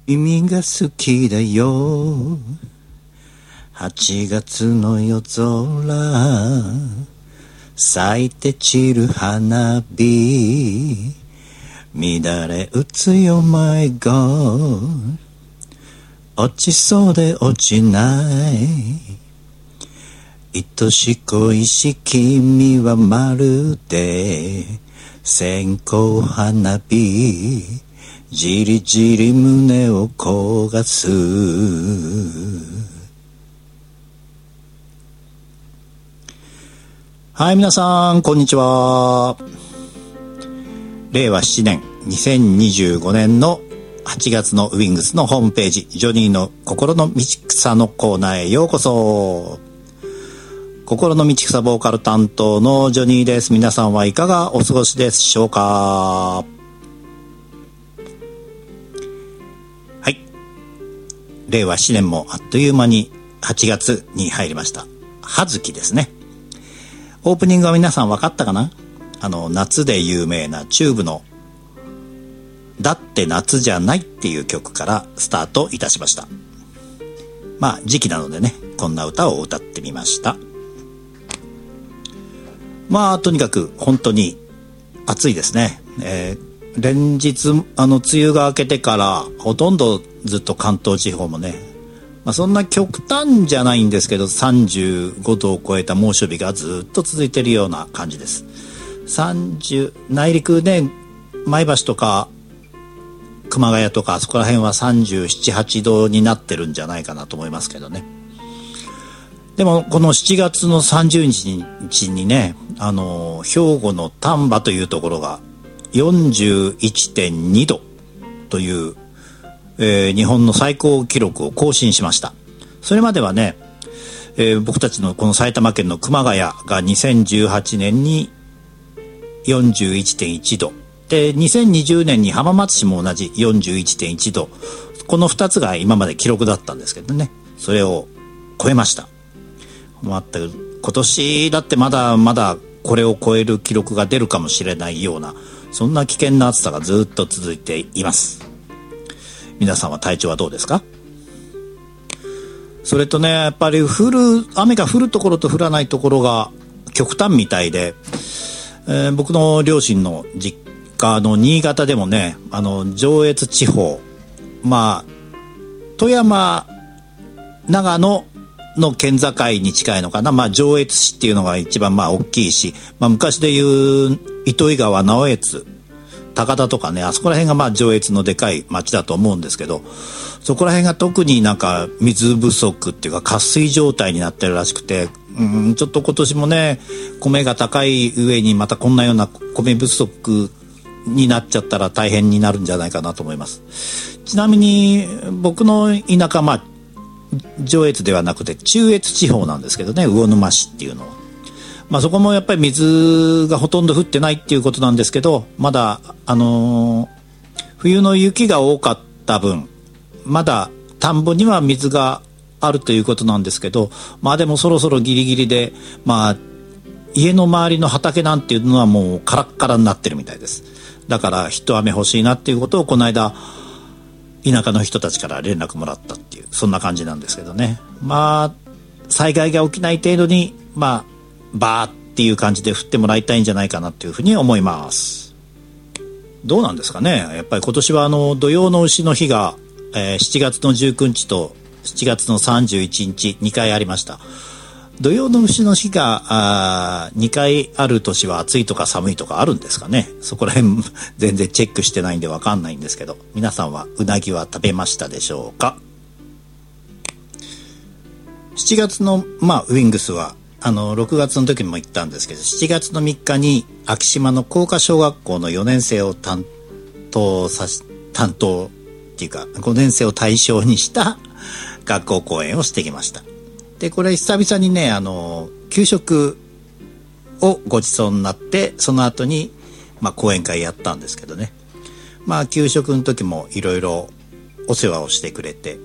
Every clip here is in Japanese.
君が好きだよ。8月の夜空、咲いて散る花火、乱れ打つよ my God。 落ちそうで落ちない、愛し恋し君はまるで線香花火、じりじり胸を焦がす。はい、皆さんこんにちは。令和7年2025年の8月のウィングスのホームページ、ジョニーの心の道草のコーナーへようこそ。心の道草ボーカル担当のジョニーです。皆さんはいかがお過ごしでしょうか。はい、令和7年もあっという間に8月に入りました。葉月ですね。オープニングは皆さん分かったかな。夏で有名なチューブのだって夏じゃないっていう曲からスタートいたしました。まあ時期なのでね、こんな歌を歌ってみました。まあとにかく本当に暑いですね。連日梅雨が明けてからほとんどずっと関東地方もね、そんな極端じゃないんですけど35度を超えた猛暑日がずっと続いているような感じです。内陸ね、前橋とか熊谷とかあそこら辺は37、8度になってるんじゃないかなと思いますけどね。でもこの7月の30日にね、兵庫の丹波というところが 41.2 度という、日本の最高記録を更新しました。それまではね、僕たちのこの埼玉県の熊谷が2018年に 41.1 度で、2020年に浜松市も同じ 41.1 度、この2つが今まで記録だったんですけどね、それを超えました。今年だってまだまだこれを超える記録が出るかもしれないような、そんな危険な暑さがずっと続いています。皆さんは体調はどうですか。それとね、やっぱり雨が降るところと降らないところが極端みたいで、僕の両親の実家の新潟でもね、上越地方、富山長野の県境に近いのかな、上越市っていうのが一番大きいし、昔でいう糸魚川、直江津、高田とかね、あそこら辺が上越のでかい町だと思うんですけど、そこら辺が特になんか水不足っていうか渇水状態になってるらしくて、ちょっと今年もね、米が高い上にまたこんなような米不足になっちゃったら大変になるんじゃないかなと思います。ちなみに僕の田舎、上越ではなくて中越地方なんですけどね、魚沼市っていうのは、そこもやっぱり水がほとんど降ってないっていうことなんですけど、まだ冬の雪が多かった分まだ田んぼには水があるということなんですけど、でもそろそろギリギリで、家の周りの畑なんていうのはもうカラッカラになってるみたいです。だから一雨欲しいなっていうことをこの間田舎の人たちから連絡もらったっていう、そんな感じなんですけどね。災害が起きない程度にバーっていう感じで降ってもらいたいんじゃないかなっていうふうに思います。どうなんですかね。やっぱり今年は土用の丑の日が、7月の19日と7月の31日2回ありました。土用の丑の日が2回ある年は暑いとか寒いとかあるんですかね。そこら辺全然チェックしてないんで分かんないんですけど、皆さんはうなぎは食べましたでしょうか。7月のウィングスは6月の時にも言ったんですけど、7月の3日に昭島の工科小学校の4年生を担当っていうか5年生を対象にした学校公演をしてきました。でこれ久々にね、給食をご馳走になって、その後に講演会やったんですけどね、給食の時もいろいろお世話をしてくれて、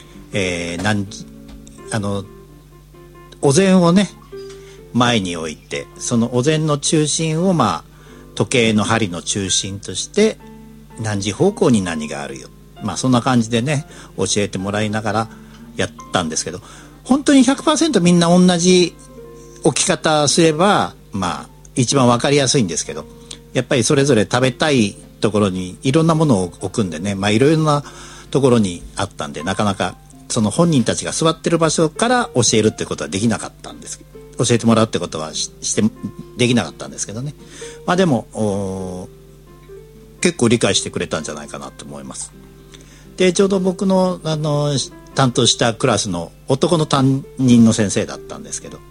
お膳をね前に置いて、そのお膳の中心を時計の針の中心として何時方向に何があるよっそんな感じでね教えてもらいながらやったんですけど、本当に 100% みんな同じ置き方すれば一番分かりやすいんですけど、やっぱりそれぞれ食べたいところにいろんなものを置くんでね、いろいろなところにあったんで、なかなかその本人たちが座ってる場所から教えるってことはできなかったんです。教えてもらうってことはしてできなかったんですけどね。でも結構理解してくれたんじゃないかなと思います。でちょうど僕の担当したクラスの男の担任の先生だったんですけど、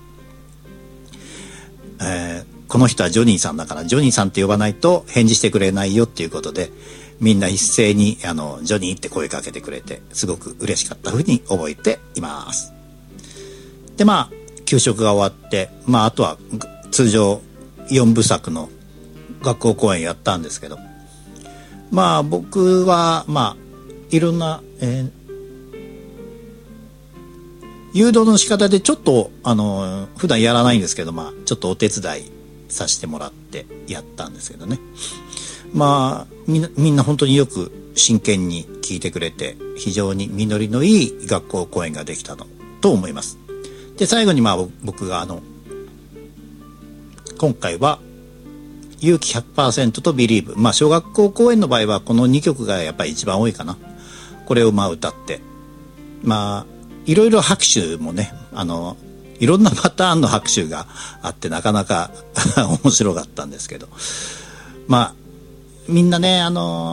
この人はジョニーさんだからジョニーさんって呼ばないと返事してくれないよっていうことで、みんな一斉にジョニーって声かけてくれて、すごく嬉しかったふうに覚えています。で給食が終わって、あとは通常4部作の学校公演やったんですけど、僕はいろんな、誘導の仕方でちょっと普段やらないんですけど、ちょっとお手伝いさせてもらってやったんですけどね。みんな本当によく真剣に聞いてくれて、非常に実りのいい学校公演ができたと思います。で最後に僕が今回は勇気 100% と Believe、小学校公演の場合はこの2曲がやっぱり一番多いかな。これを歌って、いろいろ拍手もね、いろんなパターンの拍手があってなかなか面白かったんですけど、みんなね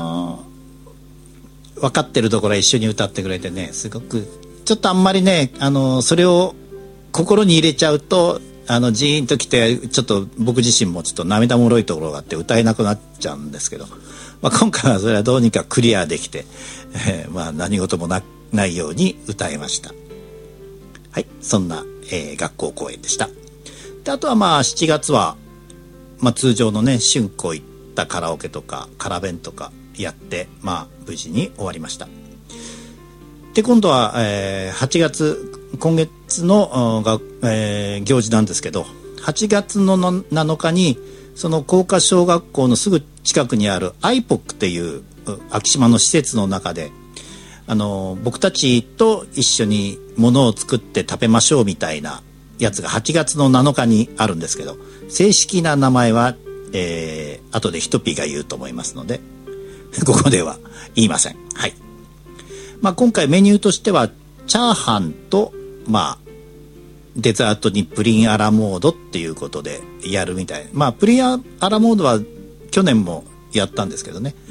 分かってるところは一緒に歌ってくれてね、すごくちょっとあんまりねそれを心に入れちゃうとジーンときて、ちょっと僕自身もちょっと涙もろいところがあって歌えなくなっちゃうんですけど、今回はそれはどうにかクリアできて、何事もないように歌えました。はい、そんな、学校公演でした。であとは7月は、通常のね春光行ったカラオケとかカラ弁とかやって、無事に終わりました。で今度は、8月今月の、行事なんですけど、8月の7日にその工科小学校のすぐ近くにあるアイポックっていう昭島の施設の中で僕たちと一緒にものを作って食べましょうみたいなやつが8月の7日にあるんですけど、正式な名前は、後でヒトピーが言うと思いますのでここでは言いません。はい。今回メニューとしてはチャーハンとデザートにプリンアラモードっていうことでやるみたい。プリンアラモードは去年もやったんですけどね、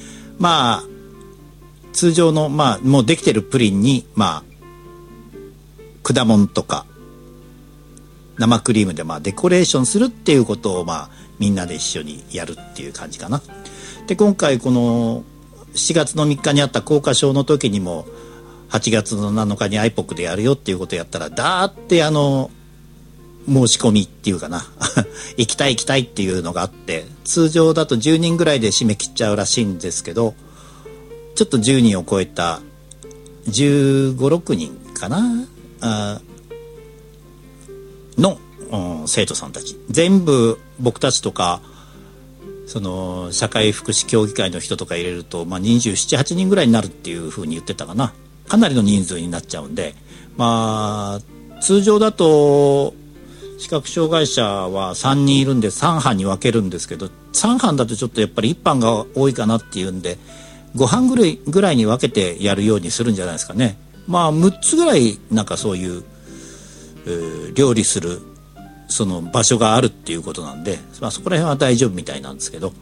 通常のもうできてるプリンに果物とか生クリームでデコレーションするっていうことをみんなで一緒にやるっていう感じかな。で今回この7月の3日にあった工科小の時にも8月の7日に iPOC でやるよっていうことをやったら、だーって申し込みっていうかな行きたいっていうのがあって、通常だと10人ぐらいで締め切っちゃうらしいんですけど、ちょっと10人を超えた15、6人かなの、生徒さんたち全部僕たちとかその社会福祉協議会の人とか入れると、27、8人ぐらいになるっていうふうに言ってたかな。かなりの人数になっちゃうんで、通常だと視覚障害者は3人いるんで3班に分けるんですけど、3班だとちょっとやっぱり1班が多いかなっていうんで5班ぐらいに分けてやるようにするんじゃないですかね。6つぐらいなんかそういう、料理するその場所があるっていうことなんで、そこら辺は大丈夫みたいなんですけど、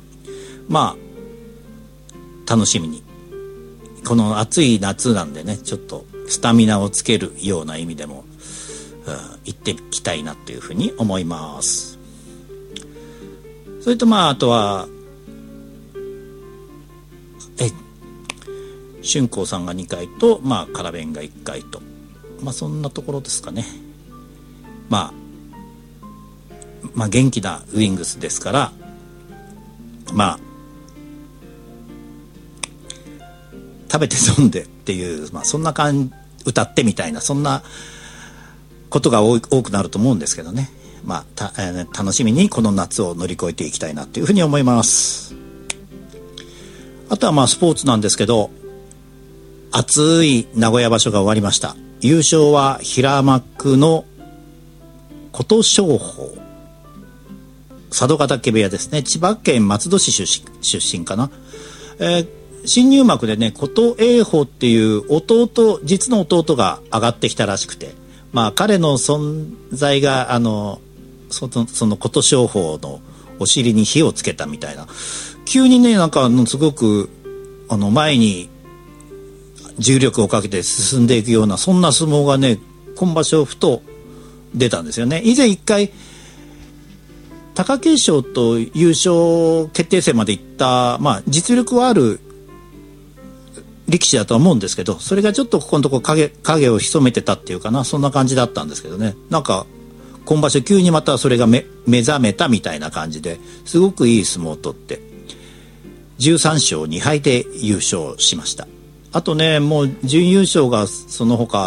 楽しみにこの暑い夏なんでね、ちょっとスタミナをつけるような意味でも、行ってきたいなというふうに思います。それとあとは春光さんが2回とカラベンが1回と、そんなところですかね。元気なウィングスですから、食べて飲んでっていう、そんな歌ってみたいな、そんなことが多くなると思うんですけどね。楽しみにこの夏を乗り越えていきたいなというふうに思います。あとはスポーツなんですけど、 熱い名古屋場所が終わりました。優勝は平幕の琴勝峰、佐渡ヶ嶽部屋ですね。千葉県松戸市出身かな。新入幕でね、琴英峰っていう実の弟が上がってきたらしくて、まあ彼の存在がその琴勝峰のお尻に火をつけたみたいな、急にね、なんかすごく前に重力をかけて進んでいくような、そんな相撲がね、今場所ふと出たんですよね。以前一回貴景勝と優勝決定戦まで行った、まあ実力はある力士だとは思うんですけど、それがちょっとここのとこ影を潜めてたっていうかな、そんな感じだったんですけどね。なんか今場所急にまたそれが目覚めたみたいな感じで、すごくいい相撲を取って13勝2敗で優勝しました。あとね、もう準優勝がその他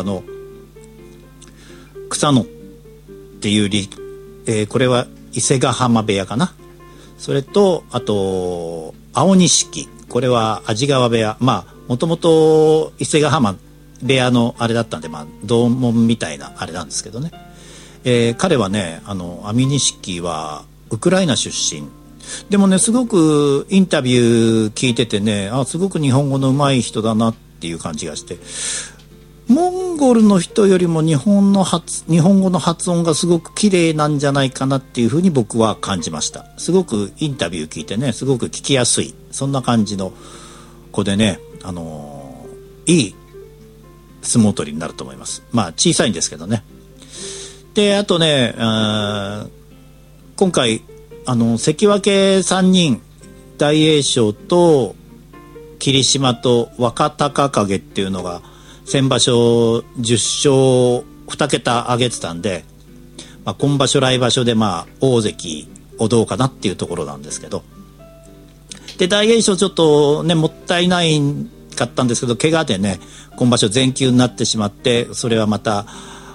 草野っていうこれは伊勢ヶ浜部屋かな。それとあと青錦、これは安治川部屋、まあもともと伊勢ヶ浜部屋のあれだったんで、まあ同門みたいなあれなんですけどね。彼はね、安美錦はウクライナ出身でもね、すごくインタビュー聞いててね、すごく日本語の上手い人だなっていう感じがして、モンゴルの人よりも日本語の発音がすごく綺麗なんじゃないかなっていうふうに僕は感じました。すごくインタビュー聞いてね、すごく聞きやすい、そんな感じの子でね、いい相撲取りになると思います。まあ小さいんですけどね。で、あとね、今回関脇3人、大栄翔と霧島と若隆景っていうのが先場所10勝2桁上げてたんで、まあ、今場所来場所でまあ大関をどうかなっていうところなんですけど、で大栄翔ちょっとねもったいないかったんですけど、怪我でね今場所全休になってしまって、それはまた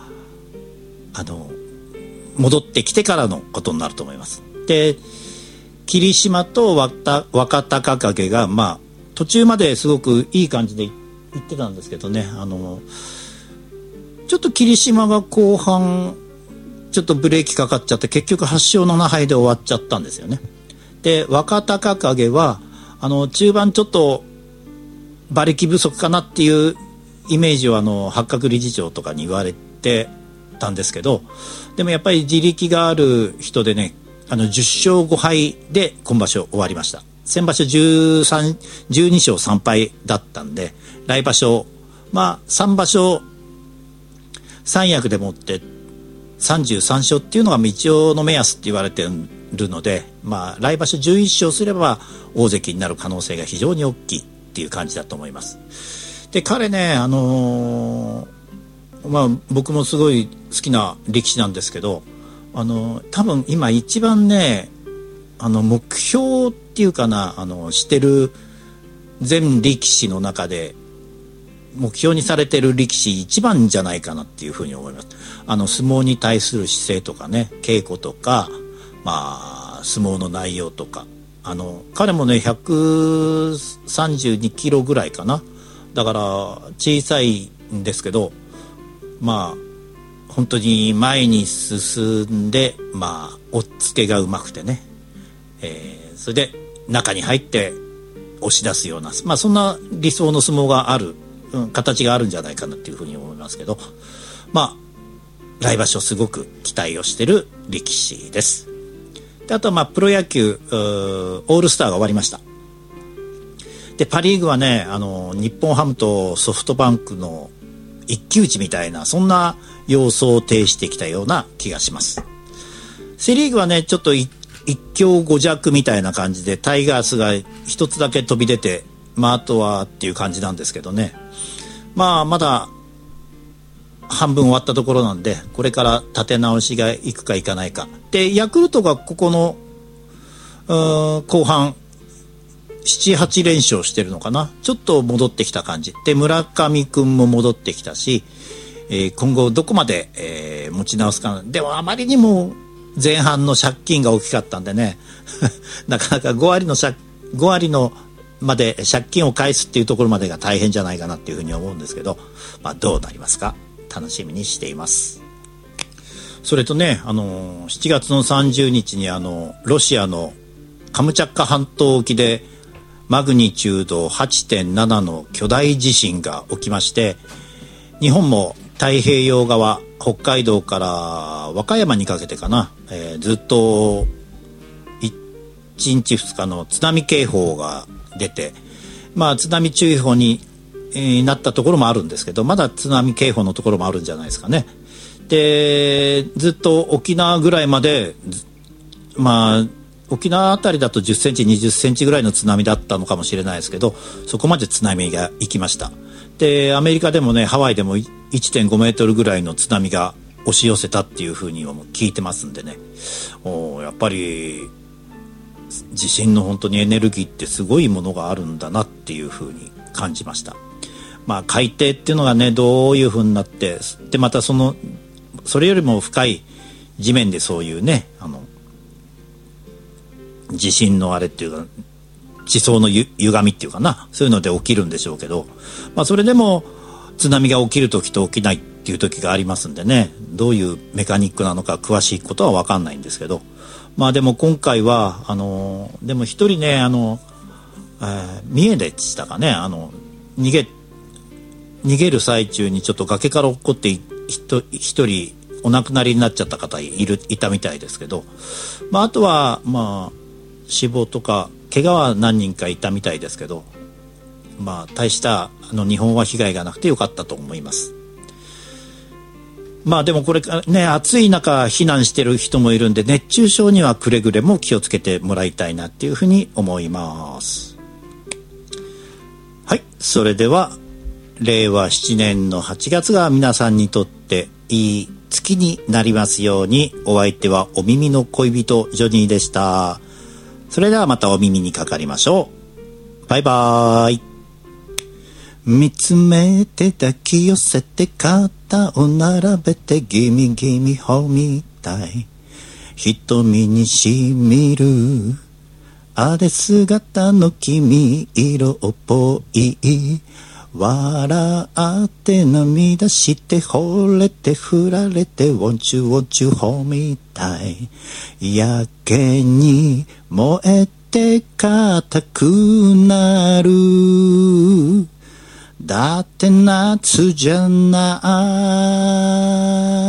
戻ってきてからのことになると思います。で霧島と若隆景がまあ途中まですごくいい感じでいってたんですけどね、ちょっと霧島が後半ちょっとブレーキかかっちゃって、結局8勝7敗で終わっちゃったんですよね。で若隆景は中盤ちょっと馬力不足かなっていうイメージを八角理事長とかに言われてたんですけど、でもやっぱり自力がある人でね、10勝5敗で今場所終わりました。先場所12勝3敗だったんで、来場所まあ3場所三役でもって33勝っていうのが一応の目安って言われてるので、まあ来場所11勝すれば大関になる可能性が非常に大きいっていう感じだと思います。で彼ね、まあ僕もすごい好きな力士なんですけど、多分今一番ね目標っていうかな、してる全力士の中で目標にされてる力士一番じゃないかなっていうふうに思います。相撲に対する姿勢とかね、稽古とか、まあ相撲の内容とか、彼もね132キロぐらいかな、だから小さいんですけど、まあ本当に前に進んで、まあ押っつけがうまくてね、それで中に入って押し出すような、まあそんな理想の相撲がある、形があるんじゃないかなっていうふうに思いますけど、まあ来場所すごく期待をしてる力士です。であとはまあプロ野球オールスターが終わりました。でパ・リーグはね、日本ハムとソフトバンクの一騎打ちみたいな、そんな様相を呈してきたような気がします。セ・リーグはねちょっと一強五弱みたいな感じで、タイガースが一つだけ飛び出て、まああとはっていう感じなんですけどね、まあまだ半分終わったところなんで、これから立て直しがいくかいかないかで、ヤクルトがここの後半 7,8 連勝してるのかな、ちょっと戻ってきた感じで、村上くんも戻ってきたし、今後どこまで、持ち直すか。でもあまりにも前半の借金が大きかったんでねなかなか5割のまで借金を返すっていうところまでが大変じゃないかなっていうふうに思うんですけど、どうなりますか楽しみにしています。それとね、7月の30日にロシアのカムチャッカ半島沖でマグニチュード 8.7 の巨大地震が起きまして、日本も太平洋側、北海道から和歌山にかけてかな、ずっと1日2日の津波警報が出て、津波注意報に、なったところもあるんですけど、まだ津波警報のところもあるんじゃないですかね。で、ずっと沖縄ぐらいまで、沖縄あたりだと10センチ20センチぐらいの津波だったのかもしれないですけど、そこまで津波が行きました。で、アメリカでもね、ハワイでも 1.5 メートルぐらいの津波が押し寄せたっていうふうにも聞いてますんでね、やっぱり地震の本当にエネルギーってすごいものがあるんだなっていうふうに感じました。海底っていうのがね、どういうふうになって、でまたそれよりも深い地面でそういうね、地震のあれっていうか地層の歪みっていうかな、そういうので起きるんでしょうけど、それでも津波が起きる時と起きないっていう時がありますんでね、どういうメカニックなのか詳しいことは分かんないんですけど、でも今回はでも一人ね、三重でしたかね、逃げる最中にちょっと崖から落っこって一人お亡くなりになっちゃった方いたみたいですけど、あとは死亡とか怪我は何人かいたみたいですけど、大した日本は被害がなくてよかったと思います。でもこれね、暑い中避難してる人もいるんで、熱中症にはくれぐれも気をつけてもらいたいなっていうふうに思います。はい、それでは令和7年の8月が皆さんにとっていい月になりますように。お相手はお耳の恋人ジョニーでした。それではまたお耳にかかりましょう。バイバーイ。見つめて抱き寄せて肩を並べてギミギミホみたい、瞳にしみるあれ姿の君色っぽい、笑って涙して惚れて振られて Want you want you hold me tight、 やけに燃えて硬くなる、だって夏じゃない。